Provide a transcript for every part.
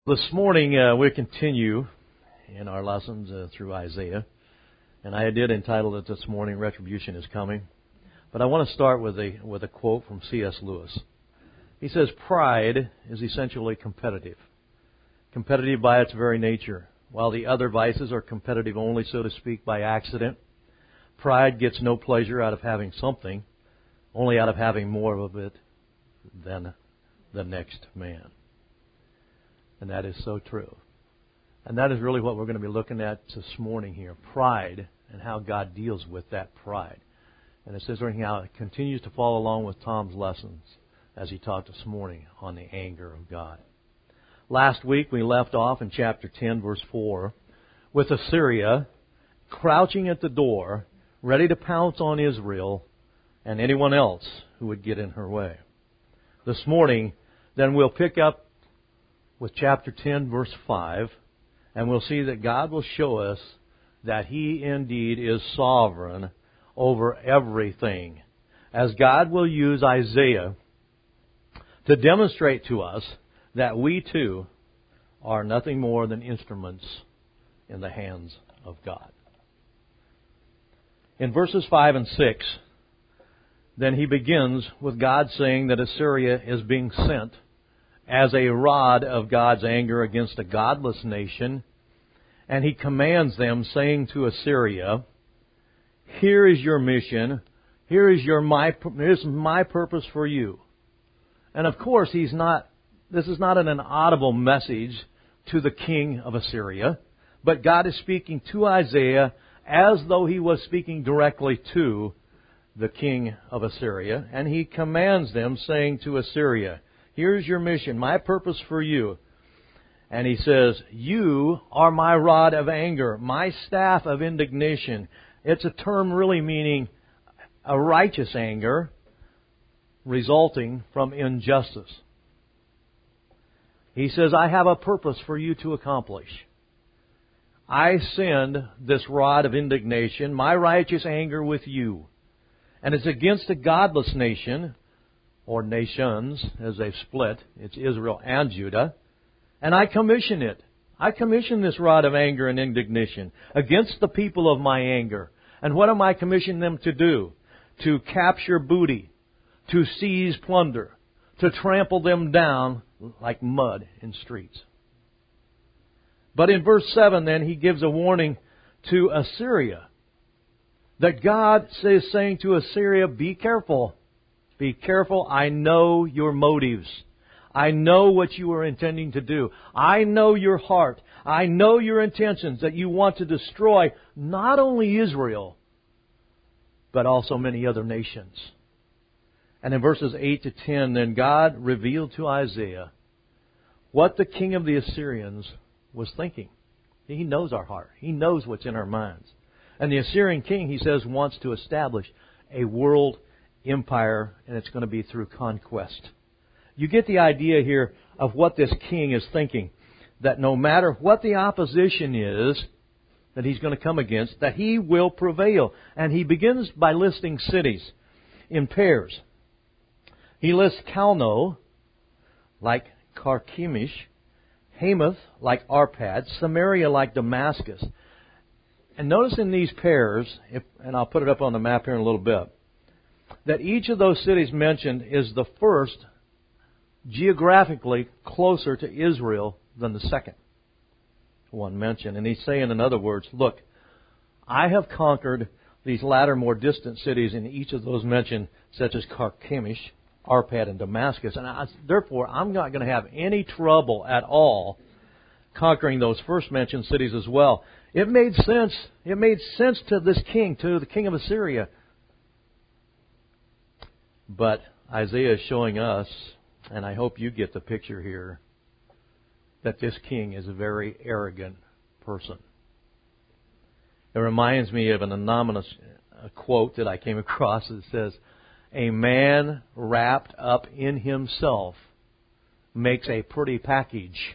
This morning we continue in our lessons through Isaiah, and I did entitle it this morning, Retribution is Coming. But I want to start with a quote from C.S. Lewis. He says, "Pride is essentially competitive. Competitive by its very nature. While the other vices are competitive only, so to speak, by accident, pride gets no pleasure out of having something, only out of having more of it than the next man." And that is so true. And that is really what we're going to be looking at this morning here. Pride and how God deals with that pride. And it says right here how it continues to follow along with Tom's lessons as he taught this morning on the anger of God. Last week we left off in chapter 10, verse 4, with Assyria crouching at the door, ready to pounce on Israel and anyone else who would get in her way. This morning, then we'll pick up with chapter 10, verse 5, and we'll see that God will show us that He indeed is sovereign over everything, as God will use Isaiah to demonstrate to us that we too are nothing more than instruments in the hands of God. In verses 5 and 6, then he begins with God saying that Assyria is being sent as a rod of God's anger against a godless nation. And He commands them, saying to Assyria, "Here is your mission. Here's my purpose for you." And of course, this is not an audible message to the king of Assyria, but God is speaking to Isaiah as though He was speaking directly to the king of Assyria. And He commands them, saying to Assyria, "Here's your mission, my purpose for you." And He says, "You are my rod of anger, my staff of indignation." It's a term really meaning a righteous anger resulting from injustice. He says, "I have a purpose for you to accomplish. I send this rod of indignation, my righteous anger with you. And it's against a godless nation, or nations, as they've split. It's Israel and Judah. And I commission it. I commission this rod of anger and indignation against the people of my anger. And what am I commissioning them to do? To capture booty, to seize plunder, to trample them down like mud in streets." But in verse 7 then, he gives a warning to Assyria. That God is saying to Assyria, "Be careful. Be careful. I know your motives. I know what you are intending to do. I know your heart. I know your intentions, that you want to destroy not only Israel, but also many other nations." And in verses 8 to 10, then God revealed to Isaiah what the king of the Assyrians was thinking. He knows our heart. He knows what's in our minds. And the Assyrian king, he says, wants to establish a world empire, and it's going to be through conquest. You get the idea here of what this king is thinking. That no matter what the opposition is that he's going to come against, that he will prevail. And he begins by listing cities in pairs. He lists Calno, like Carchemish, Hamath, like Arpad, Samaria, like Damascus. And notice in these pairs, and I'll put it up on the map here in a little bit, that each of those cities mentioned is the first geographically closer to Israel than the second one mentioned. And he's saying, in other words, look, I have conquered these latter more distant cities in each of those mentioned, such as Carchemish, Arpad, and Damascus. And therefore, I'm not going to have any trouble at all conquering those first mentioned cities as well. It made sense. It made sense to this king, to the king of Assyria. But Isaiah is showing us, and I hope you get the picture here, that this king is a very arrogant person. It reminds me of an anonymous quote that I came across that says, "A man wrapped up in himself makes a pretty package."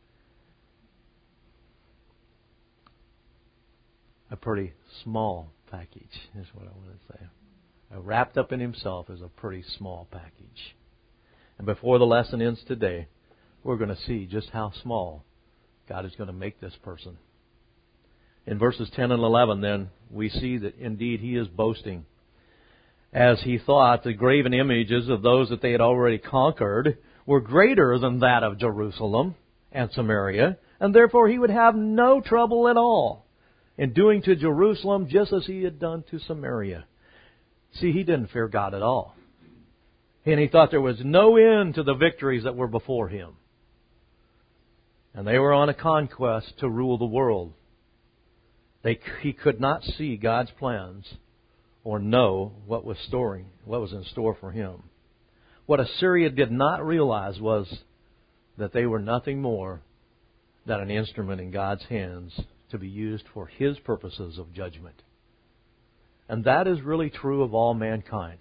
A pretty small package is what I want to say. Wrapped up in himself is a pretty small package. And before the lesson ends today, we're going to see just how small God is going to make this person. In verses 10 and 11, then, we see that indeed he is boasting. As he thought the graven images of those that they had already conquered were greater than that of Jerusalem and Samaria, and therefore he would have no trouble at all in doing to Jerusalem just as he had done to Samaria. See, he didn't fear God at all. And he thought there was no end to the victories that were before him. And they were on a conquest to rule the world. He could not see God's plans or know what was in store for him. What Assyria did not realize was that they were nothing more than an instrument in God's hands to be used for His purposes of judgment. And that is really true of all mankind.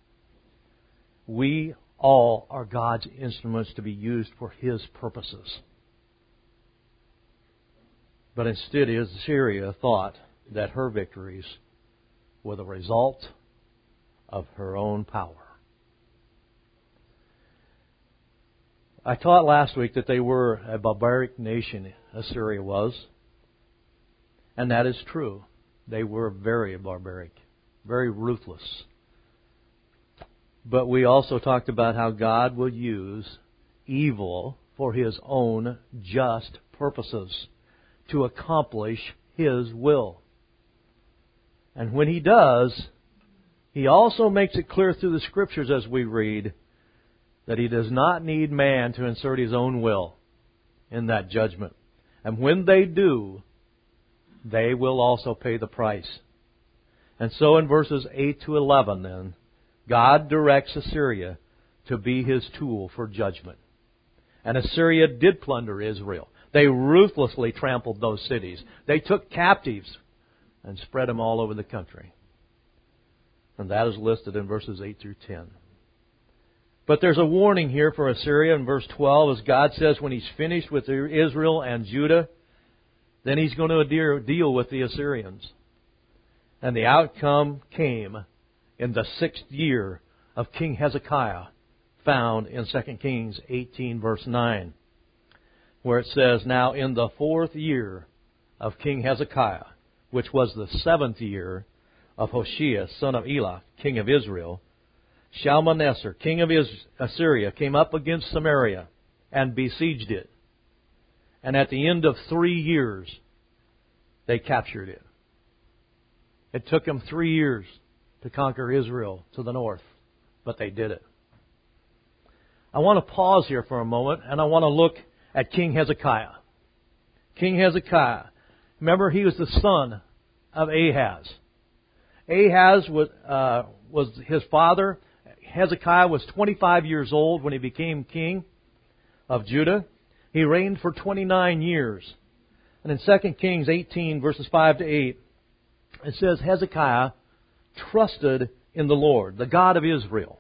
We all are God's instruments to be used for His purposes. But instead, Assyria thought that her victories were the result of her own power. I taught last week that they were a barbaric nation, Assyria was. And that is true. They were very barbaric, very ruthless. But we also talked about how God will use evil for His own just purposes to accomplish His will. And when He does, He also makes it clear through the Scriptures as we read that He does not need man to insert his own will in that judgment. And when they do, they will also pay the price. And so in verses 8 to 11 then, God directs Assyria to be His tool for judgment. And Assyria did plunder Israel. They ruthlessly trampled those cities. They took captives and spread them all over the country. And that is listed in verses 8 through 10. But there's a warning here for Assyria in verse 12, as God says when He's finished with Israel and Judah, then He's going to deal with the Assyrians. And the outcome came in the 6th year of King Hezekiah, found in 2 Kings 18, verse 9, where it says, Now in the 4th year of King Hezekiah, which was the 7th year of Hoshea, son of Elah, king of Israel, Shalmaneser, king of Assyria, came up against Samaria and besieged it. And at the end of 3 years, they captured it. It took them 3 years to conquer Israel to the north, but they did it. I want to pause here for a moment, and I want to look at King Hezekiah. King Hezekiah, remember he was the son of Ahaz. Ahaz was his father. Hezekiah was 25 years old when he became king of Judah. He reigned for 29 years. And in 2 Kings 18, verses 5 to 8, it says, Hezekiah trusted in the Lord, the God of Israel,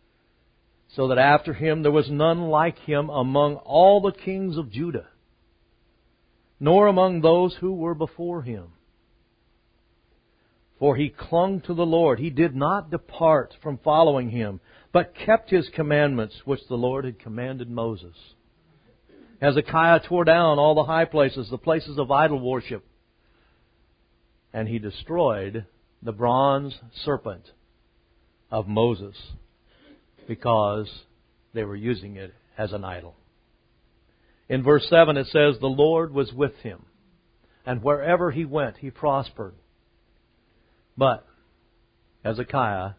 so that after him there was none like him among all the kings of Judah, nor among those who were before him. For he clung to the Lord. He did not depart from following Him, but kept His commandments, which the Lord had commanded Moses. Hezekiah tore down all the high places, the places of idol worship, and he destroyed the bronze serpent of Moses because they were using it as an idol. In verse 7 it says, The Lord was with him, and wherever he went he prospered. But Hezekiah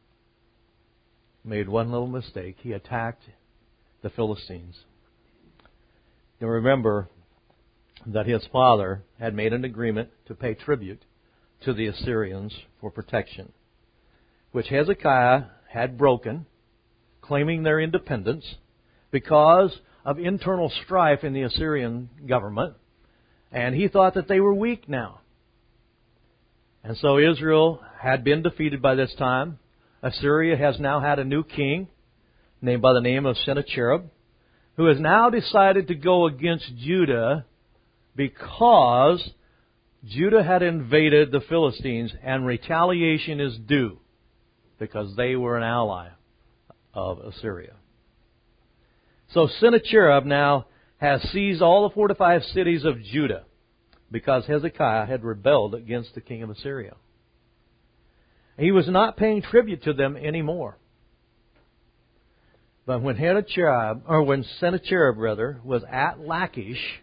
made one little mistake. He attacked the Philistines. You remember that his father had made an agreement to pay tribute to the Assyrians for protection, which Hezekiah had broken, claiming their independence because of internal strife in the Assyrian government, and he thought that they were weak now. And so Israel had been defeated by this time. Assyria has now had a new king, named by the name of Sennacherib, who has now decided to go against Judah because Judah had invaded the Philistines, and retaliation is due because they were an ally of Assyria. So Sennacherib now has seized all the fortified cities of Judah because Hezekiah had rebelled against the king of Assyria. He was not paying tribute to them anymore. But when Sennacherib was at Lachish,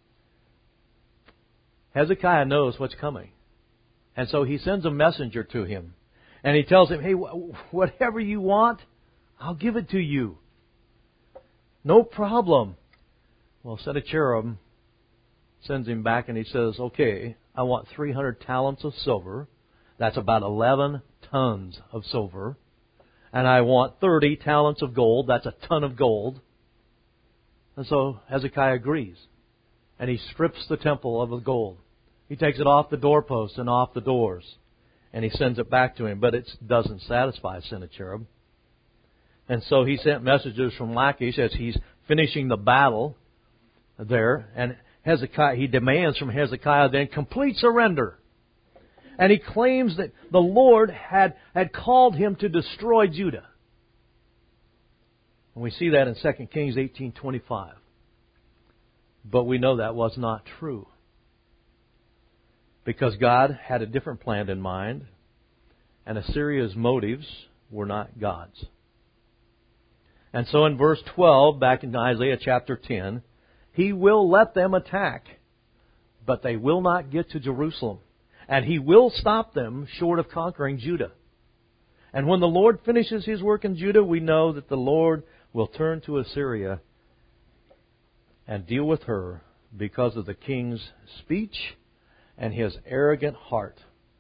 Hezekiah knows what's coming. And so he sends a messenger to him. And he tells him, hey, whatever you want, I'll give it to you. No problem. Well, Sennacherib sends him back and he says, okay, I want 300 talents of silver. That's about 11 tons of silver. And I want 30 talents of gold. That's a ton of gold. And so Hezekiah agrees. And he strips the temple of the gold. He takes it off the doorposts and off the doors. And he sends it back to him. But it doesn't satisfy Sennacherib. And so he sent messages from Lachish as he's finishing the battle there. And he demands from Hezekiah then complete surrender. And he claims that the Lord had called him to destroy Judah. And we see that in 2 Kings 18:25. But we know that was not true. Because God had a different plan in mind, and Assyria's motives were not God's. And so in verse 12, back in Isaiah chapter 10, He will let them attack, but they will not get to Jerusalem. And He will stop them short of conquering Judah. And when the Lord finishes His work in Judah, we know that the Lord will turn to Assyria and deal with her because of the king's speech and his arrogant heart.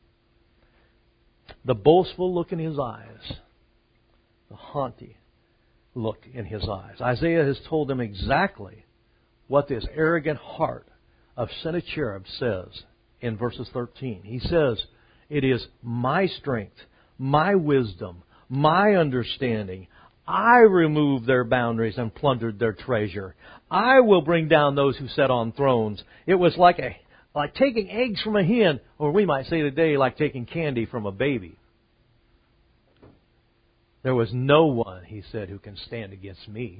The boastful look in his eyes. The haughty look in his eyes. Isaiah has told them exactly what this arrogant heart of Sennacherib says in verses 13. He says, it is my strength, my wisdom, my understanding. I removed their boundaries and plundered their treasure. I will bring down those who sat on thrones. It was like taking eggs from a hen, or we might say today like taking candy from a baby. There was no one, he said, who can stand against me.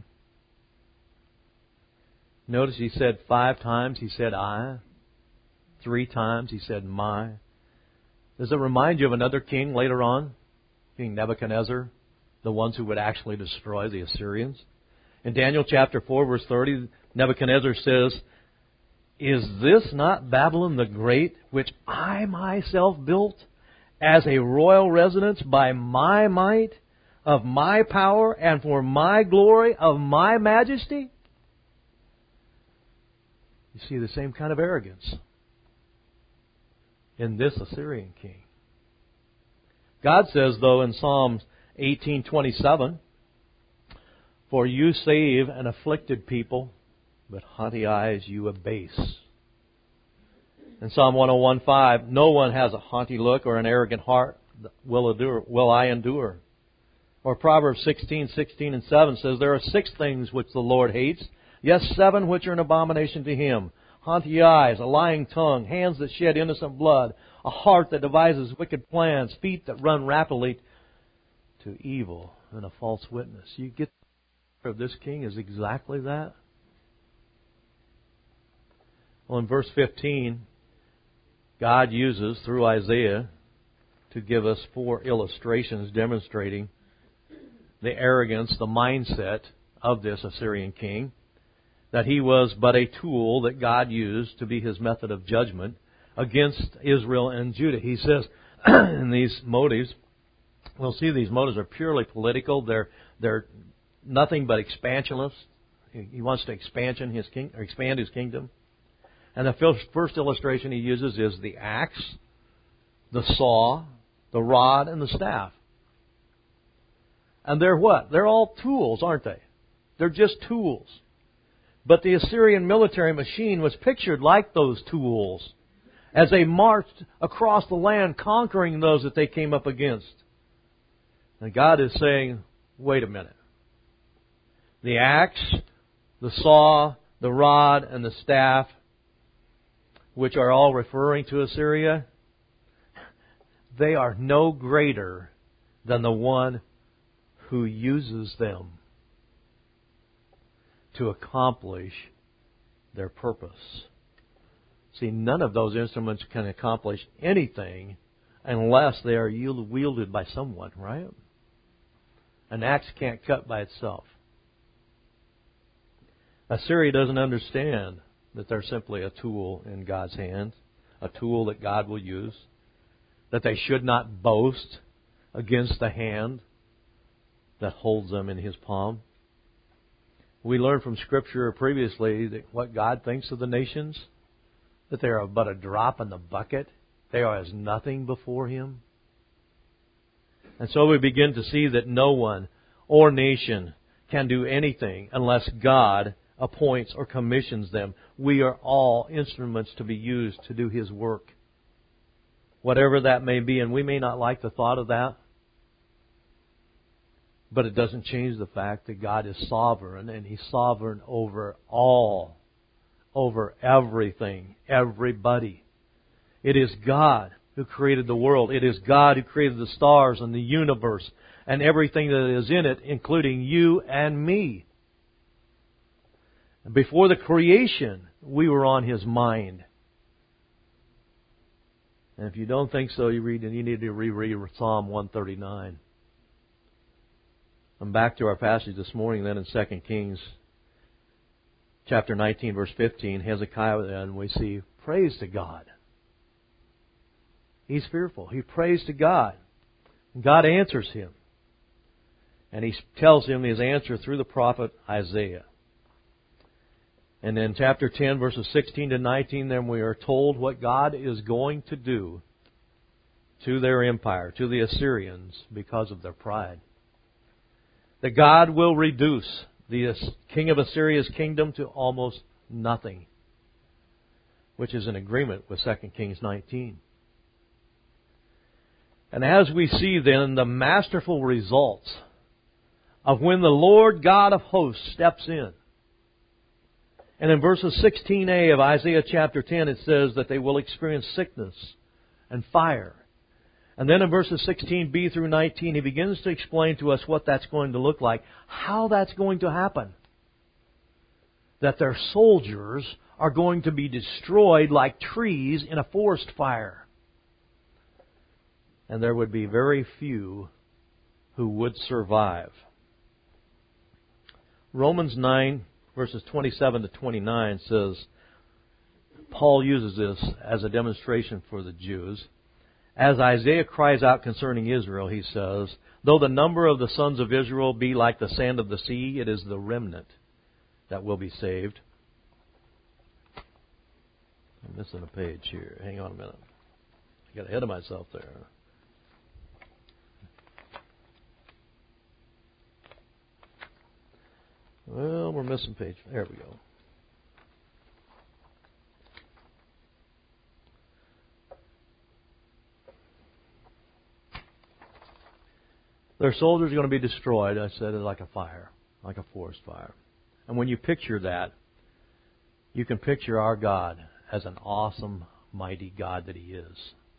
Notice he said 5 times, he said I. 3 times, he said my. Does it remind you of another king later on? King Nebuchadnezzar, the ones who would actually destroy the Assyrians. In Daniel chapter 4, verse 30, Nebuchadnezzar says, is this not Babylon the Great, which I myself built as a royal residence by my might, of my power, and for my glory, of my majesty? You see the same kind of arrogance in this Assyrian king. God says, though, in Psalms 18:27, for you save an afflicted people, but haughty eyes you abase. In Psalm 101:5, no one has a haughty look or an arrogant heart that will I endure. Or Proverbs 16:16 and 7 says, there are 6 things which the Lord hates, yes, 7 which are an abomination to Him. Haughty eyes, a lying tongue, hands that shed innocent blood, a heart that devises wicked plans, feet that run rapidly to evil, and a false witness. You get of this king is exactly that. Well, in verse 15, God uses, through Isaiah, to give us 4 illustrations demonstrating the arrogance, the mindset of this Assyrian king, that he was but a tool that God used to be His method of judgment against Israel and Judah. He says, in these motives, we'll see these motives are purely political. They're nothing but expansionist. He wants to expand His kingdom. And the first illustration he uses is the axe, the saw, the rod, and the staff. And they're what? They're all tools, aren't they? They're just tools. But the Assyrian military machine was pictured like those tools as they marched across the land conquering those that they came up against. And God is saying, wait a minute. The axe, the saw, the rod, and the staff, which are all referring to Assyria, they are no greater than the one who uses them. to accomplish their purpose. See, none of those instruments can accomplish anything unless they are wielded by someone, right? An axe can't cut by itself. Assyria doesn't understand that they're simply a tool in God's hands, a tool that God will use, that they should not boast against the hand that holds them in His palm. We learned from Scripture previously that what God thinks of the nations, that they are but a drop in the bucket. They are as nothing before Him. And so we begin to see that no one or nation can do anything unless God appoints or commissions them. We are all instruments to be used to do His work, whatever that may be. And we may not like the thought of that, but it doesn't change the fact that God is sovereign, and He's sovereign over all, over everything, everybody. It is God who created the world. It is God who created the stars and the universe and everything that is in it, including you and me. Before the creation, we were on His mind. And if you don't think so, you need to reread Psalm 139. And back to our passage this morning then in 2 Kings chapter 19, verse 15, Hezekiah, and we see praise to God. He's fearful. He prays to God. God answers him. And He tells him his answer through the prophet Isaiah. And in chapter 10, verses 16 to 19, then we are told what God is going to do to their empire, to the Assyrians, because of their pride. That God will reduce the king of Assyria's kingdom to almost nothing, which is in agreement with 2 Kings 19. And as we see then the masterful results of when the Lord God of hosts steps in. And in verses 16a of Isaiah chapter 10 it says that they will experience sickness and fire. And then in verses 16b through 19 He begins to explain to us what that's going to look like, how that's going to happen. That their soldiers are going to be destroyed like trees in a forest fire. And there would be very few who would survive. Romans 9, verses 27 to 29 says, Paul uses this as a demonstration for the Jews. As Isaiah cries out concerning Israel, he says, though the number of the sons of Israel be like the sand of the sea, it is the remnant that will be saved. I'm missing a page here. Hang on a minute. I got ahead of myself there. Well, we're missing page. There we go. Their soldiers are going to be destroyed, I said, like a fire, like a forest fire. And when you picture that, you can picture our God as an awesome, mighty God that He is.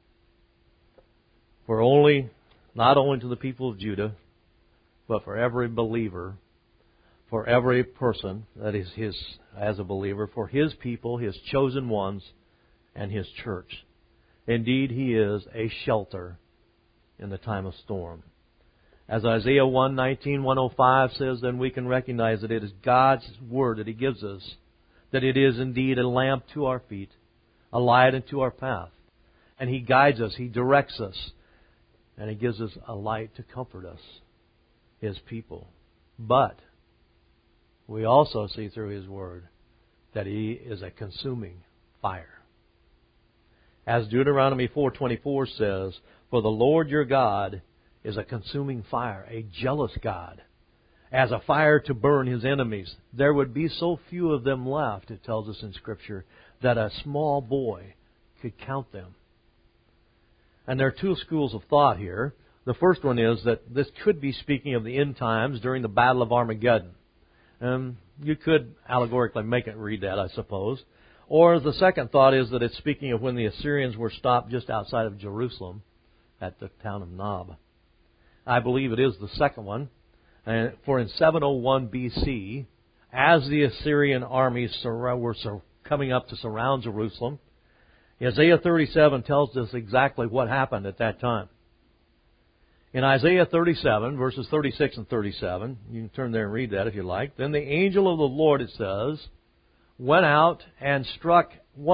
For not only to the people of Judah, but for every believer, for every person that is as a believer, for His people, His chosen ones, and His church. Indeed, He is a shelter in the time of storm. As Isaiah 1:19, 105 says, then we can recognize that it is God's Word that He gives us, that it is indeed a lamp to our feet, a light unto our path. And He guides us, He directs us, and He gives us a light to comfort us, His people. But we also see through His Word that He is a consuming fire. As Deuteronomy 4:24 says, for the Lord your God is a consuming fire, a jealous God, as a fire to burn His enemies. There would be so few of them left, it tells us in Scripture, that a small boy could count them. And there are two schools of thought here. The first one is that this could be speaking of the end times during the Battle of Armageddon. You could allegorically make it read that, I suppose. Or the second thought is that it's speaking of when the Assyrians were stopped just outside of Jerusalem at the town of Nob. I believe it is the second one. For in 701 BC, as the Assyrian armies were coming up to surround Jerusalem. Isaiah 37 tells us exactly what happened at that time. In Isaiah 37, verses 36 and 37, you can turn there and read that if you like. Then the angel of the Lord, it says, went out and struck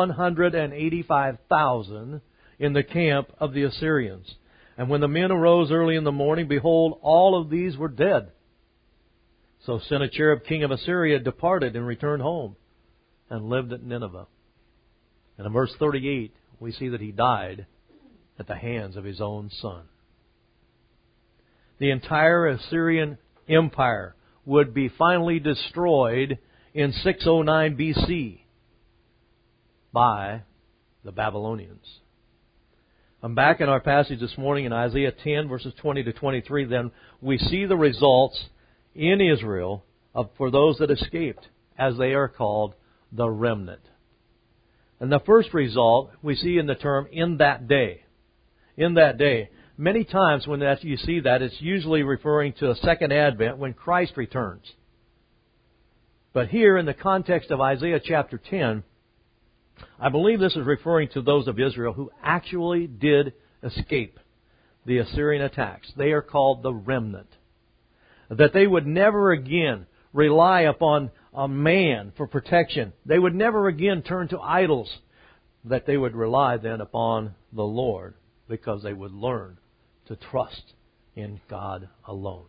185,000 in the camp of the Assyrians. And when the men arose early in the morning, behold, all of these were dead. So Sennacherib, king of Assyria, departed and returned home and lived at Nineveh. And in verse 38, we see that he died at the hands of his own son. The entire Assyrian Empire would be finally destroyed in 609 BC by the Babylonians. I'm back in our passage this morning in Isaiah 10, verses 20 to 23. Then we see the results in Israel for those that escaped, as they are called the remnant. And the first result we see in the term, in that day. In that day. Many times when you see that, it's usually referring to a second advent when Christ returns. But here in the context of Isaiah chapter 10, I believe this is referring to those of Israel who actually did escape the Assyrian attacks. They are called the remnant. That they would never again rely upon a man for protection. They would never again turn to idols. That they would rely then upon the Lord, because they would learn to trust in God alone.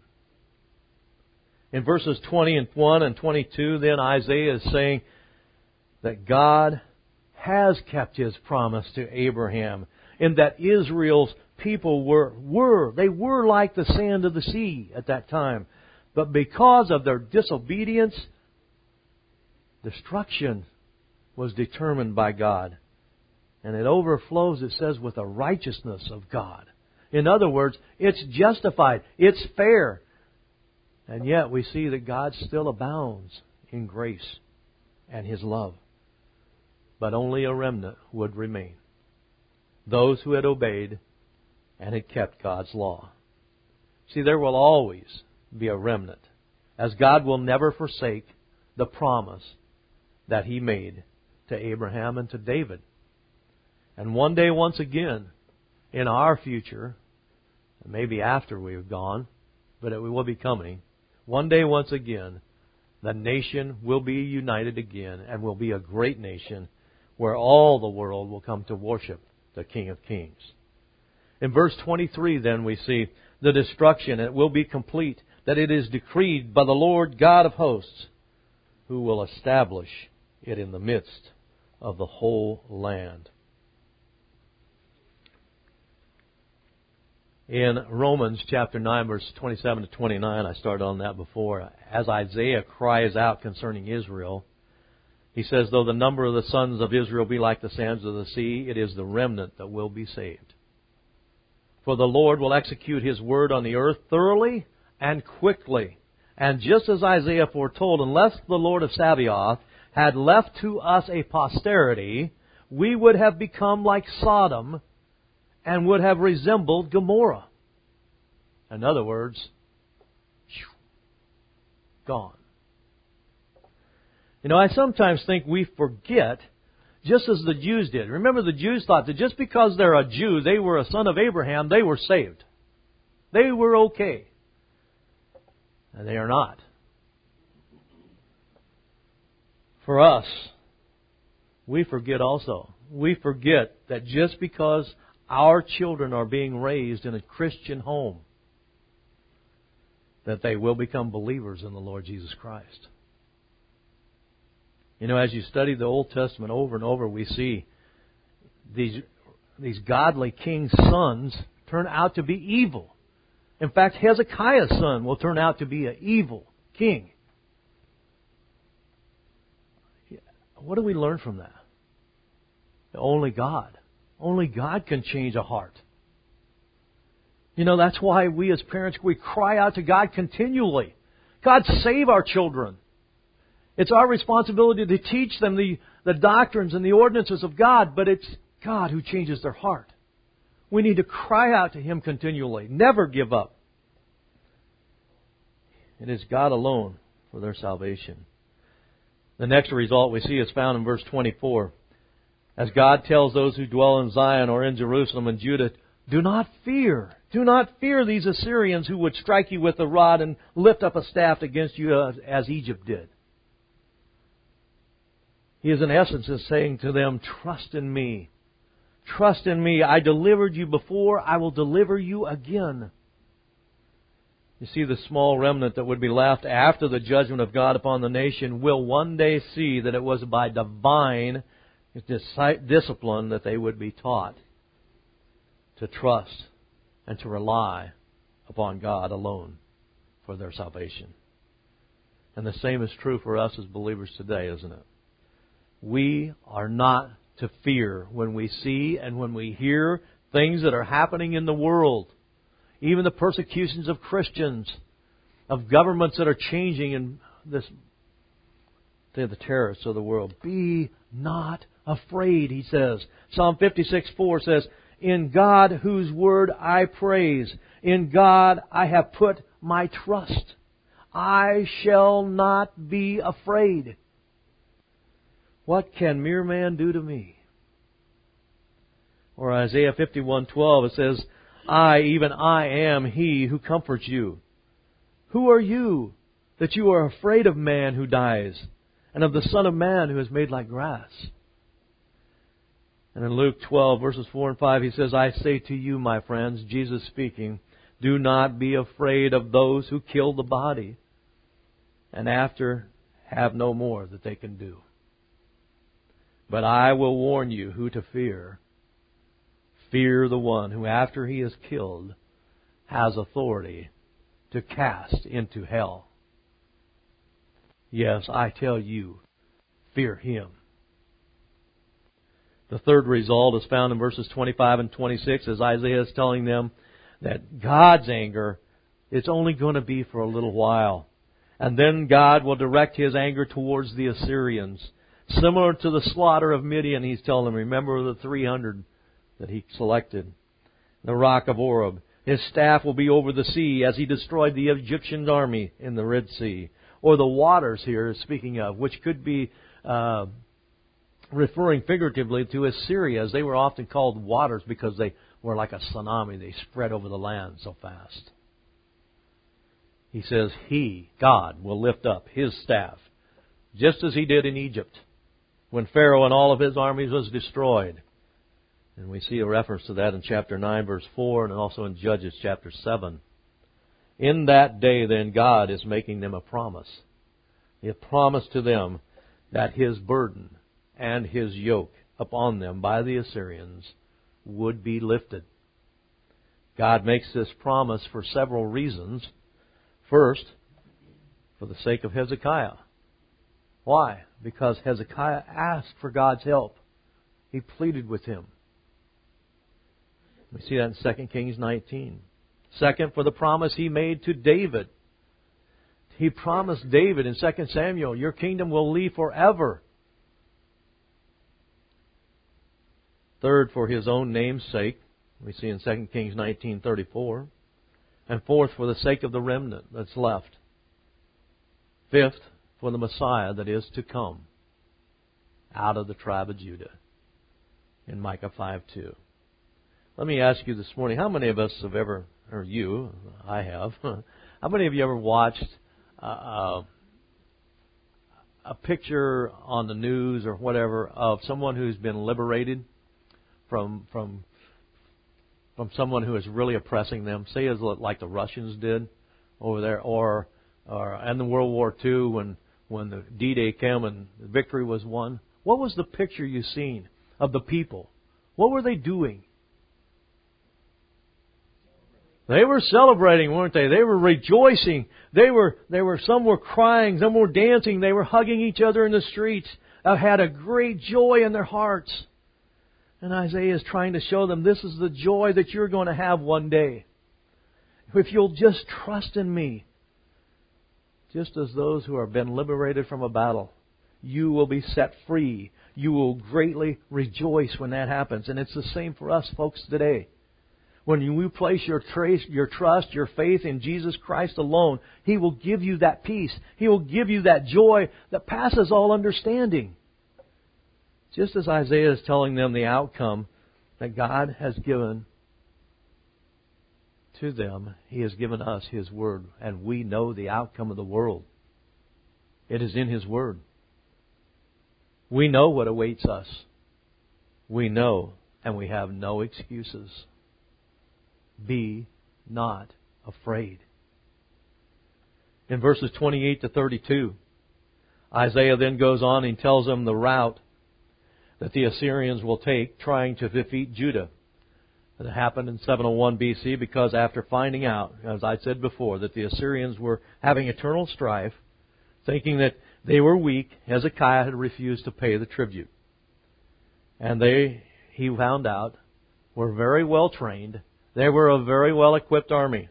In verses 21 and 22, then Isaiah is saying that God has kept His promise to Abraham, in that Israel's people were like the sand of the sea at that time. But because of their disobedience, destruction was determined by God. And it overflows, it says, with the righteousness of God. In other words, it's justified. It's fair. And yet we see that God still abounds in grace and His love. But only a remnant would remain. Those who had obeyed and had kept God's law. See, there will always be a remnant, as God will never forsake the promise that He made to Abraham and to David. And one day, once again, in our future, maybe after we've gone, but it will be coming, one day, once again, the nation will be united again and will be a great nation where all the world will come to worship the King of Kings. In verse 23, then, we see the destruction. It will be complete, that it is decreed by the Lord God of hosts, who will establish it in the midst of the whole land. In Romans chapter 9, verse 27 to 29, I started on that before, as Isaiah cries out concerning Israel, he says, though the number of the sons of Israel be like the sands of the sea, it is the remnant that will be saved. For the Lord will execute His word on the earth thoroughly and quickly. And just as Isaiah foretold, unless the Lord of Sabaoth had left to us a posterity, we would have become like Sodom and would have resembled Gomorrah. In other words, gone. You know, I sometimes think we forget, just as the Jews did. Remember, the Jews thought that just because they're a Jew, they were a son of Abraham, they were saved. They were okay. And they are not. For us, we forget also. We forget that just because our children are being raised in a Christian home, that they will become believers in the Lord Jesus Christ. You know, as you study the Old Testament over and over, we see these godly kings' sons turn out to be evil. In fact, Hezekiah's son will turn out to be an evil king. What do we learn from that? Only God. Only God can change a heart. You know, that's why we as parents, we cry out to God continually. God, save our children. It's our responsibility to teach them the doctrines and the ordinances of God, but it's God who changes their heart. We need to cry out to Him continually. Never give up. It is God alone for their salvation. The next result we see is found in verse 24. As God tells those who dwell in Zion or in Jerusalem and Judah, do not fear. Do not fear these Assyrians who would strike you with a rod and lift up a staff against you as Egypt did. He is in essence saying to them, trust in me. Trust in me. I delivered you before. I will deliver you again. You see, the small remnant that would be left after the judgment of God upon the nation will one day see that it was by divine discipline that they would be taught to trust and to rely upon God alone for their salvation. And the same is true for us as believers today, isn't it? We are not to fear when we see and when we hear things that are happening in the world. Even the persecutions of Christians, of governments that are changing in this, they're the terrorists of the world. Be not afraid, he says. Psalm 56:4 says, in God whose word I praise, in God I have put my trust. I shall not be afraid. What can mere man do to me? Or Isaiah 51:12, it says, I, even I, am He who comforts you. Who are you that you are afraid of man who dies, and of the Son of Man who is made like grass? And in Luke 12, verses 4 and 5, He says, I say to you, my friends, Jesus speaking, do not be afraid of those who kill the body, and after have no more that they can do. But I will warn you who to fear. Fear the one who, after he is killed, has authority to cast into hell. Yes, I tell you, fear him. The third result is found in verses 25 and 26 as Isaiah is telling them that God's anger, it's only going to be for a little while. And then God will direct His anger towards the Assyrians. Similar to the slaughter of Midian, He's telling them, remember the 300 that He selected. The rock of Oreb. His staff will be over the sea as He destroyed the Egyptian army in the Red Sea. Or the waters here, speaking of, which could be referring figuratively to Assyria, as they were often called waters because they were like a tsunami. They spread over the land so fast. He says He, God, will lift up His staff, just as He did in Egypt, when Pharaoh and all of his armies was destroyed. And we see a reference to that in chapter 9, verse 4, and also in Judges chapter 7. In that day, then, God is making them a promise. He promised to them that His burden and His yoke upon them by the Assyrians would be lifted. God makes this promise for several reasons. First, for the sake of Hezekiah. Why? Because Hezekiah asked for God's help. He pleaded with Him. We see that in 2 Kings 19. Second, for the promise He made to David. He promised David in 2 Samuel, your kingdom will live forever. Third, for His own name's sake. We see in 2 Kings 19:34. And fourth, for the sake of the remnant that's left. Fifth, for the Messiah that is to come out of the tribe of Judah in Micah 5:2. Let me ask you this morning, how many of us have ever, or you, I have, how many of you ever watched a picture on the news or whatever of someone who's been liberated from someone who is really oppressing them, say as like the Russians did over there, or in the World War II when the D-Day came and the victory was won? What was the picture you seen of the people? What were they doing? They were celebrating, weren't they? They were rejoicing. Some were crying, some were dancing. They were hugging each other in the streets. They had a great joy in their hearts. And Isaiah is trying to show them this is the joy that you're going to have one day. If you'll just trust in me, just as those who have been liberated from a battle, you will be set free. You will greatly rejoice when that happens. And it's the same for us folks today. When you place your trust, your faith in Jesus Christ alone, He will give you that peace. He will give you that joy that passes all understanding. Just as Isaiah is telling them the outcome that God has given to them, He has given us His Word, and we know the outcome of the world. It is in His Word. We know what awaits us. We know, and we have no excuses. Be not afraid. In verses 28 to 32, Isaiah then goes on and tells them the route that the Assyrians will take trying to defeat Judah. It happened in 701 BC because after finding out, as I said before, that the Assyrians were having eternal strife, thinking that they were weak, Hezekiah had refused to pay the tribute. And he found out, were very well trained. They were a very well equipped army.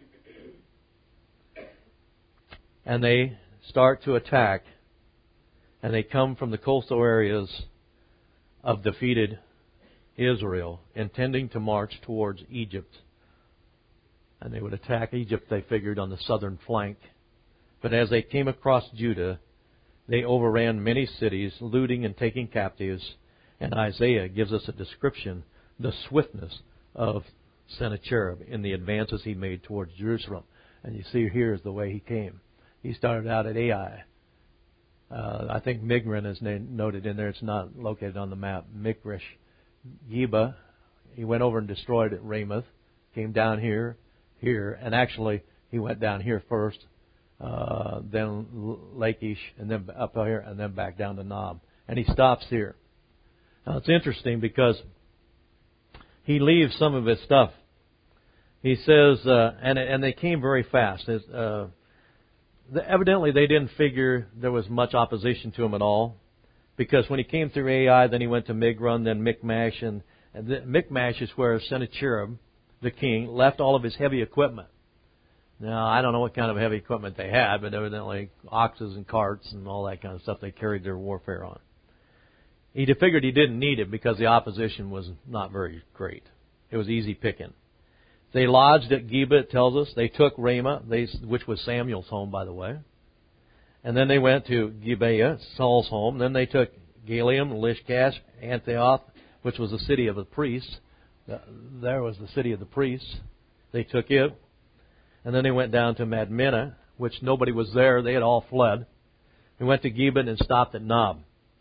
And they start to attack. And they come from the coastal areas of defeated Israel, intending to march towards Egypt. And they would attack Egypt, they figured, on the southern flank. But as they came across Judah, they overran many cities, looting and taking captives. And Isaiah gives us a description, the swiftness of Sennacherib in the advances he made towards Jerusalem. And you see here is the way he came. He started out at Ai. I think Migron is noted in there. It's not located on the map. Mikrish, Geba. He went over and destroyed at Ramoth. Came down here, and actually he went down here first, then Lachish, and then up here, and then back down to Nob. And he stops here. Now it's interesting because he leaves some of his stuff. He says, and they came very fast. Evidently, they didn't figure there was much opposition to him at all, because when he came through Ai, then he went to Migron, then Michmash, and Michmash is where Sennacherib, the king, left all of his heavy equipment. Now, I don't know what kind of heavy equipment they had, but evidently oxes and carts and all that kind of stuff they carried their warfare on. He figured he didn't need it because the opposition was not very great. It was easy picking. They lodged at Geba, it tells us. They took Ramah, which was Samuel's home, by the way. And then they went to Gibeah, Saul's home. Then they took Galium, Lishkash, Anthioth, which was the city of the priests. There was the city of the priests. They took it. And then they went down to Madmenah, which nobody was there. They had all fled. They went to Geba and stopped at Nob.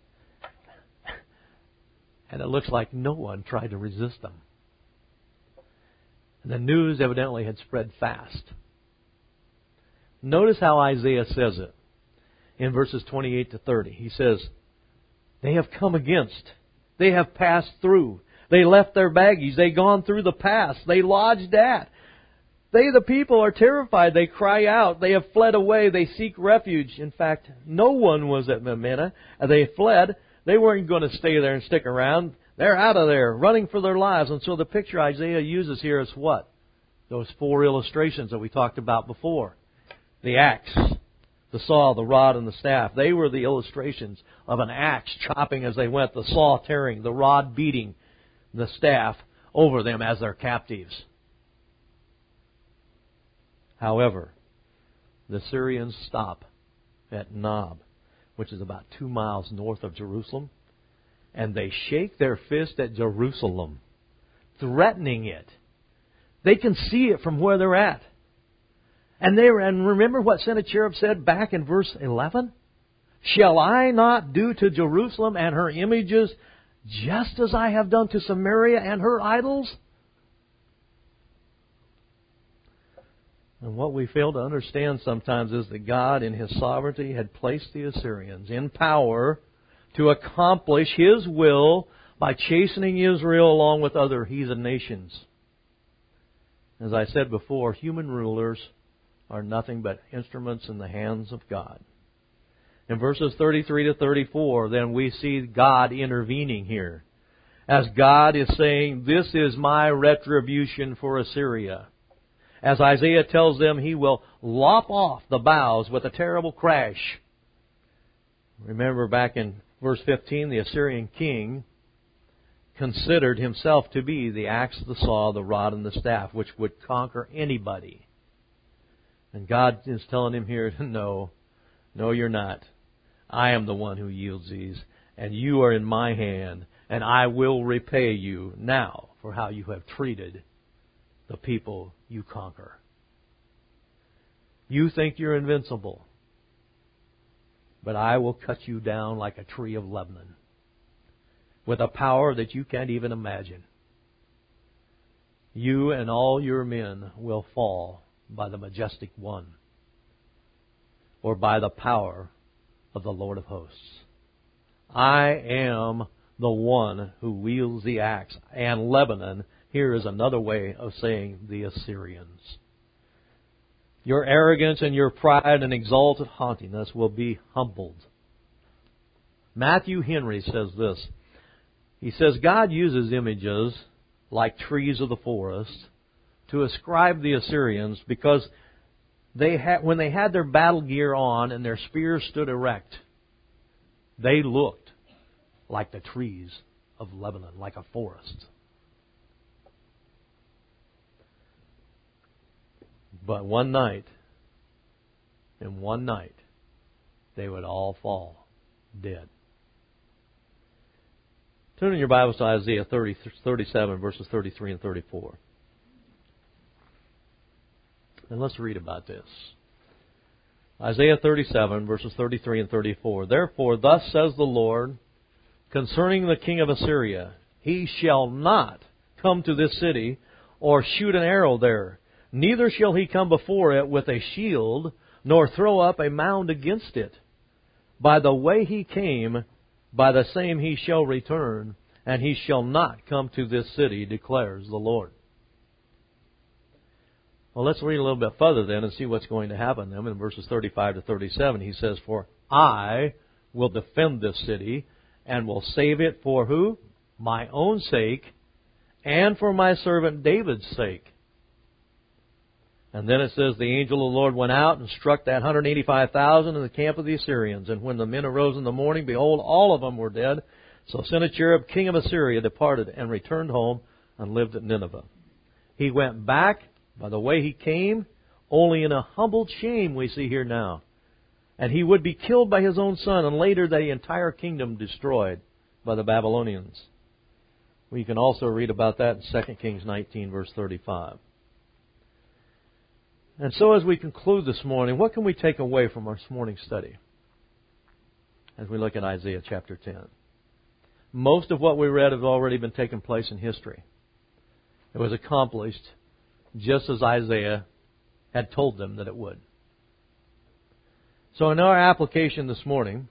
And it looks like no one tried to resist them. And the news evidently had spread fast. Notice how Isaiah says it in verses 28 to 30. He says, they have come against. They have passed through. They left their baggage. They gone through the pass. They lodged at. They, the people, are terrified. They cry out. They have fled away. They seek refuge. In fact, no one was at Madmenah. They fled. They weren't going to stay there and stick around. They're out of there, running for their lives. And so the picture Isaiah uses here is what? Those four illustrations that we talked about before. The axe, the saw, the rod, and the staff. They were the illustrations of an axe chopping as they went, the saw tearing, the rod beating the staff over them as their captives. However, the Syrians stop at Nob, which is about 2 miles north of Jerusalem, and they shake their fist at Jerusalem, threatening it. They can see it from where they're at. And remember what Sennacherib said back in verse 11? Shall I not do to Jerusalem and her images just as I have done to Samaria and her idols? And what we fail to understand sometimes is that God in His sovereignty had placed the Assyrians in power to accomplish His will by chastening Israel along with other heathen nations. As I said before, human rulers are nothing but instruments in the hands of God. In verses 33 to 34, then we see God intervening here. As God is saying, this is my retribution for Assyria. As Isaiah tells them, He will lop off the boughs with a terrible crash. Remember back in verse 15, the Assyrian king considered himself to be the axe, the saw, the rod, and the staff, which would conquer anybody. And God is telling him here, no, you're not. I am the one who yields these, and you are in my hand, and I will repay you now for how you have treated the people you conquer. You think you're invincible, but I will cut you down like a tree of Lebanon with a power that you can't even imagine. You and all your men will fall by the majestic one, or by the power of the Lord of hosts. I am the one who wields the axe. And Lebanon, here is another way of saying the Assyrians. Your arrogance and your pride and exalted haughtiness will be humbled. Matthew Henry says this. He says, God uses images like trees of the forest to ascribe the Assyrians because when they had their battle gear on and their spears stood erect, they looked like the trees of Lebanon, like a forest. But one night, they would all fall dead. Turn in your Bibles to Isaiah 37, verses 33 and 34. And let's read about this. Isaiah 37, verses 33 and 34. Therefore, thus says the Lord, concerning the king of Assyria, he shall not come to this city or shoot an arrow there. Neither shall he come before it with a shield, nor throw up a mound against it. By the way he came, by the same he shall return, and he shall not come to this city, declares the Lord. Well, let's read a little bit further then and see what's going to happen to them. In verses 35 to 37, he says, for I will defend this city, and will save it for who? My own sake, and for my servant David's sake. And then it says, the angel of the Lord went out and struck that 185,000 in the camp of the Assyrians. And when the men arose in the morning, behold, all of them were dead. So Sennacherib, king of Assyria, departed and returned home and lived at Nineveh. He went back by the way he came, only in a humbled shame we see here now. And he would be killed by his own son, and later the entire kingdom destroyed by the Babylonians. We can also read about that in 2 Kings 19, verse 35. And so as we conclude this morning, what can we take away from our morning study as we look at Isaiah chapter 10? Most of what we read has already been taking place in history. It was accomplished just as Isaiah had told them that it would. So in our application this morning,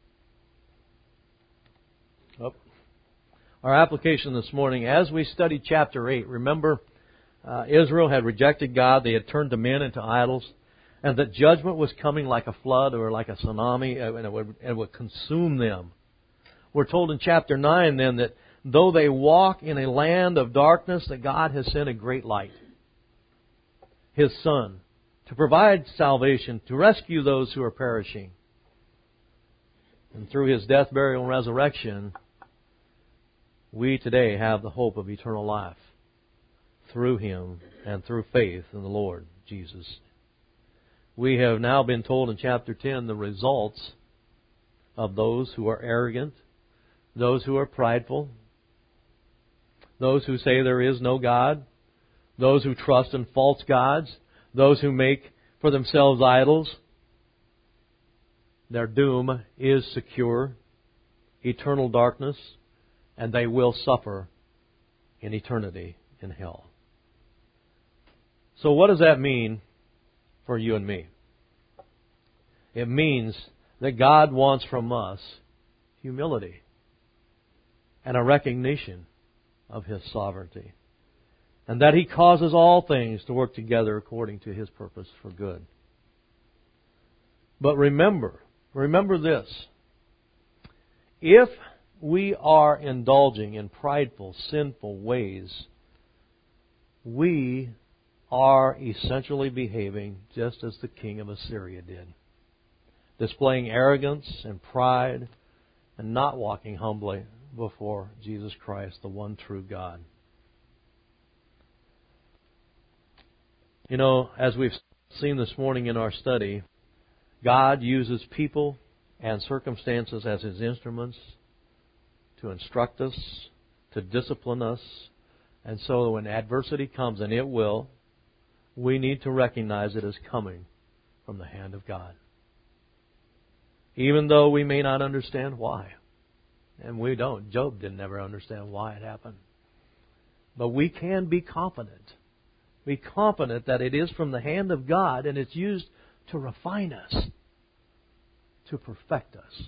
as we studied chapter 8, remember Israel had rejected God, they had turned the men into idols, and that judgment was coming like a flood or like a tsunami, and it would consume them. We're told in chapter 9 then that though they walk in a land of darkness, that God has sent a great light, His Son, to provide salvation, to rescue those who are perishing. And through His death, burial, and resurrection, we today have the hope of eternal life through Him and through faith in the Lord Jesus. We have now been told in chapter 10 the results of those who are arrogant, those who are prideful, those who say there is no God, those who trust in false gods, those who make for themselves idols. Their doom is secure, eternal darkness, and they will suffer in eternity in hell. So what does that mean for you and me? It means that God wants from us humility and a recognition of His sovereignty, and that He causes all things to work together according to His purpose for good. But remember this. If we are indulging in prideful, sinful ways, we are essentially behaving just as the king of Assyria did, displaying arrogance and pride and not walking humbly before Jesus Christ, the one true God. You know, as we've seen this morning in our study, God uses people and circumstances as His instruments to instruct us, to discipline us. And so when adversity comes, and it will, we need to recognize it as coming from the hand of God. Even though we may not understand why. And we don't. Job didn't ever understand why it happened. But we can be confident. Be confident that it is from the hand of God, and it's used to refine us, to perfect us.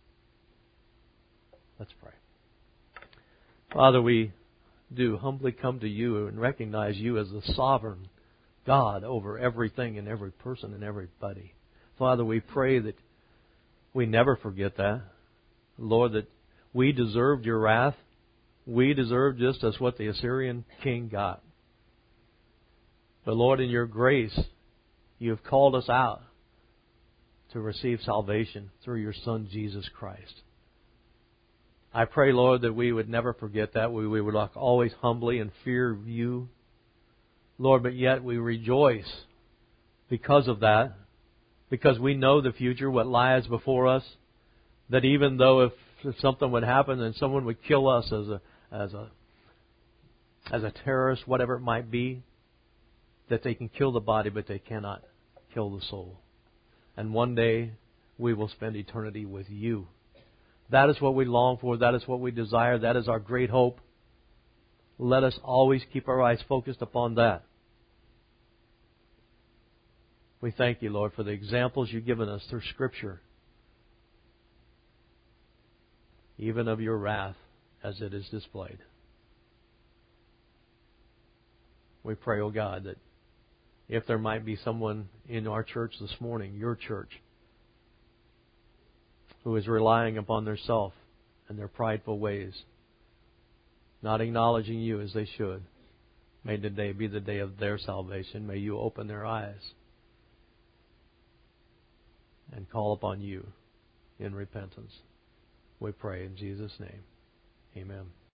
Let's pray. Father, we do humbly come to You and recognize You as the sovereign God over everything and every person and everybody. Father, we pray that we never forget that. Lord, that we deserved Your wrath. We deserved just as what the Assyrian king got. But Lord, in Your grace, You have called us out to receive salvation through Your Son, Jesus Christ. I pray, Lord, that we would never forget that. We would walk always humbly in fear of You. Lord, but yet we rejoice because of that, because we know the future, what lies before us, that even though if something would happen and someone would kill us as a terrorist, whatever it might be, that they can kill the body, but they cannot kill the soul. And one day we will spend eternity with You. That is what we long for. That is what we desire. That is our great hope. Let us always keep our eyes focused upon that. We thank You, Lord, for the examples You've given us through Scripture, even of Your wrath as it is displayed. We pray, O God, that if there might be someone in our church this morning, Your church, who is relying upon their self and their prideful ways, not acknowledging You as they should, may today be the day of their salvation. May You open their eyes and call upon You in repentance. We pray in Jesus' name. Amen.